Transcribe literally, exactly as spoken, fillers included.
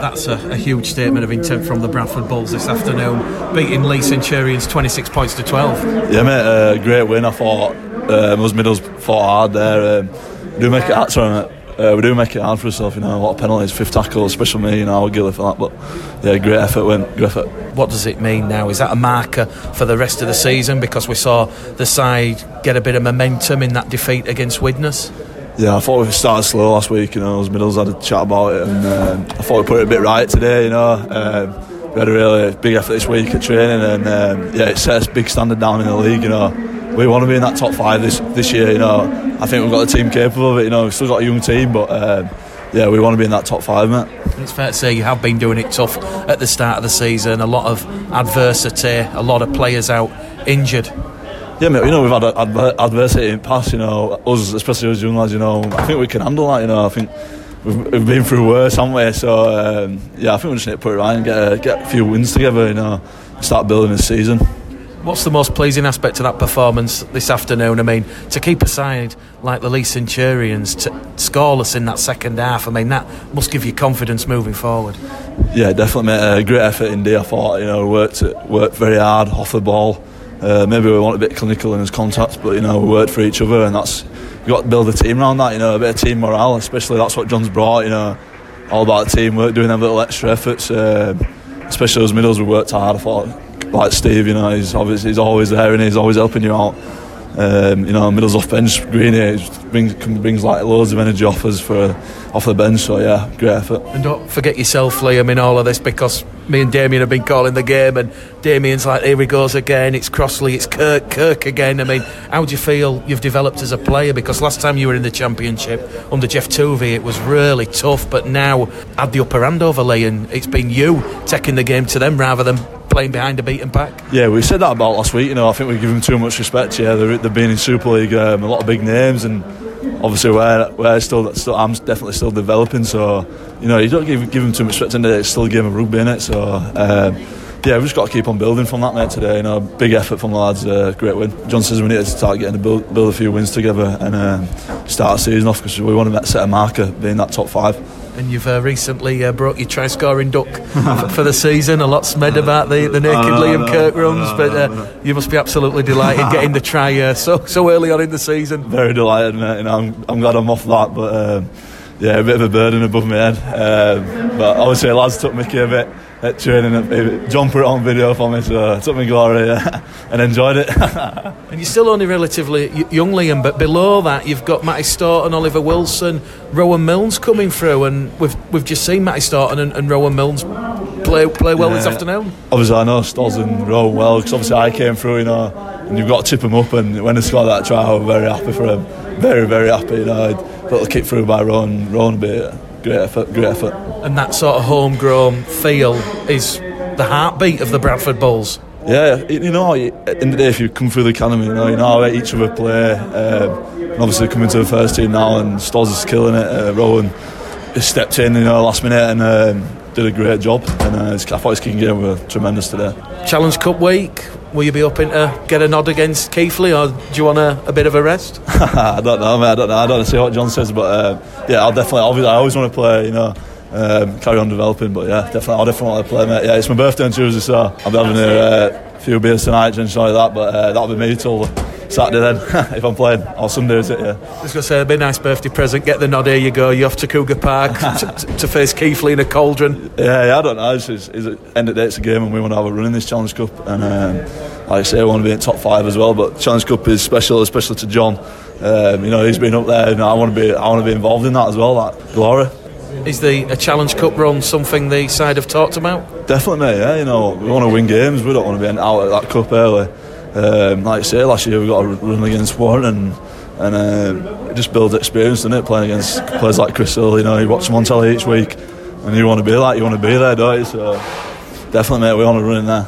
That's a, a huge statement of intent from the Bradford Bulls this afternoon, beating Leigh Centurions twenty-six points to twelve. Yeah, mate, uh, great win. I thought um, us middles fought hard there. Um, we do make it hard, sorry, mate. Uh, we do make it hard for ourselves, you know, a lot of penalties, fifth tackle, especially me, you know, I was guilty for that, but yeah, great effort, win, great effort. What does it mean now? Is that a marker for the rest of the season, because we saw the side get a bit of momentum in that defeat against Widnes? Yeah, I thought we started slow last week, you know, us middles had a chat about it, and um, I thought we put it a bit right today, you know. Um, we had a really big effort this week at training, and um, yeah, it set a big standard down in the league, you know. We want to be in that top five this this year, you know. I think we've got the team capable of it, you know. We've still got a young team, but um, yeah, we want to be in that top five, mate. It's fair to say you have been doing it tough at the start of the season. A lot of adversity, a lot of players out injured. Yeah, mate, you know, we've had adver- adversity in the past, you know. Us, especially us young lads, you know. I think we can handle that, you know. I think we've, we've been through worse, haven't we? So um, yeah, I think we just need to put it right and get a, get a few wins together, you know. Start building this season. What's the most pleasing aspect of that performance this afternoon? I mean, to keep a side like the Leigh Centurions to scoreless in that second half, I mean, that must give you confidence moving forward. Yeah, definitely, mate. A great effort indeed. I thought, you know, we worked worked very hard off the ball. Uh, maybe we want a bit clinical in his contacts, but you know, we worked for each other, and that's you got to build a team around that. You know, a bit of team morale, especially that's what John's brought. You know, all about teamwork, doing them little extra efforts. Uh, especially those middles, we worked hard. I thought. Like Steve, you know, he's obviously he's always there and he's always helping you out. Um, you know, middles off bench, Greeny brings brings like loads of energy off us for off the bench. So yeah, great effort. And don't forget yourself, Liam, in all of this, because me and Damien have been calling the game, and Damien's like, here he goes again. It's Crossley, it's Kirk, Kirk again. I mean, how do you feel you've developed as a player? Because last time you were in the Championship under Jeff Tuvey, it was really tough, but now had the upper hand over Leigh, and it's been you taking the game to them rather than playing behind a beaten pack. Yeah, we said that about last week. You know, I think we give them too much respect. Yeah, they're, they've been in Super League, um, a lot of big names, and obviously we're, we're still, still, I'm definitely still developing. So you know, you don't give give them too much respect, and it's still a game of rugby in it. So um, yeah, we've just got to keep on building from that, mate. Today, you know, big effort from the lads, uh, great win. John says we need to start getting to build, build a few wins together and um, start the season off, because we want to set a marker, being that top five. And you've uh, recently uh, brought your try-scoring duck for, for the season. A lot's made about the, the naked oh, Liam no, Kirk runs, no, but uh, no, no. you must be absolutely delighted getting the try uh, so so early on in the season. Very delighted, mate. You know, I'm, I'm glad I'm off that, but um, yeah, a bit of a burden above my head. Um, but obviously, the lads took Mickey a bit at training. John put it on video for me, so it took me glory uh, and enjoyed it. And you're still only relatively young, Liam, but below that you've got Matty Staunton, Oliver Wilson, Rowan Milnes coming through, and we've we've just seen Matty Staunton and, and Rowan Milnes play play well yeah. this afternoon. Obviously, I know Stoz and Rowan well, because obviously I came through, you know, and you've got to tip them up, and when they scored that try, I was very happy for him. Very, very happy, you know. A little kick through by Rowan, Rowan a bit. Great effort, great effort. And that sort of homegrown feel is the heartbeat of the Bradford Bulls. Yeah, you know, at the end of the day, if you come through the academy, you know, you know how each other play. Um, and obviously coming to the first team now, and Stoz is killing it. Uh, Rowan has stepped in, you know, last minute and um, did a great job. And uh, I thought his kicking game was tremendous today. Challenge Cup week. Will you be hoping to get a nod against Keighley, or do you want a, a bit of a rest? I don't know, mate. I don't know. I don't know see what John says, but uh, yeah, I'll definitely. Obviously, I always want to play. You know, um, carry on developing. But yeah, definitely, I'll definitely want to play, mate. Yeah, it's my birthday on Tuesday, so I'll be having a uh, few beers tonight and enjoy that. But uh, that'll be me till Saturday then, if I'm playing, or Sunday, is it? Yeah. I was going to say, it'd be a nice birthday present. Get the nod. Here you go. You're off to Cougar Park to, to face Keighley in a cauldron. Yeah, yeah. I don't know. It's, it's, it's end of the day, it's a game, and we want to have a run in this Challenge Cup. And um, like I say, I want to be in top five as well. But Challenge Cup is special, especially to John. Um, you know, he's been up there, and I want to be. I want to be involved in that as well. That glory. Is the a Challenge Cup run something the side have talked about? Definitely, mate. Yeah, you know, we want to win games. We don't want to be out at that cup early. Um, like I say, last year we got a run against Warren, and and uh, it just builds experience, doesn't it? Playing against players like Chris Hill, you know, you watch them on telly each week, and you want to be like, you want to be there, don't you? So definitely, mate, we want to run in there.